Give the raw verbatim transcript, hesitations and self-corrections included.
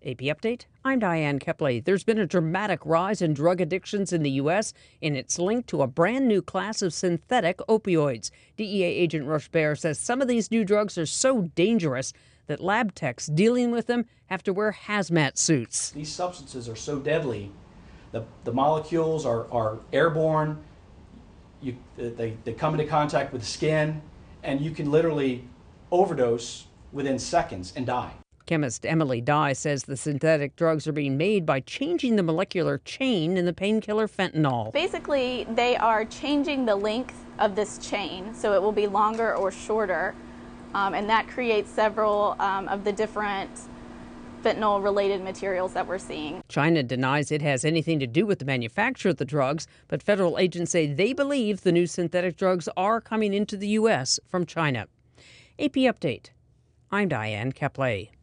A P Update, I'm Diane Kepley. There's been a dramatic rise in drug addictions in the U S, and it's linked to a brand new class of synthetic opioids. D E A agent Rush Baer says some of these new drugs are so dangerous that lab techs dealing with them have to wear hazmat suits. These substances are so deadly. The, the molecules are, are airborne. You, they, they come into contact with the skin, and you can literally overdose within seconds and die. Chemist Emily Dye says the synthetic drugs are being made by changing the molecular chain in the painkiller fentanyl. Basically, they are changing the length of this chain, so it will be longer or shorter, um, and that creates several um, of the different fentanyl-related materials that we're seeing. China denies it has anything to do with the manufacture of the drugs, but federal agents say they believe the new synthetic drugs are coming into the U S from China. A P Update, I'm Diane Kepley.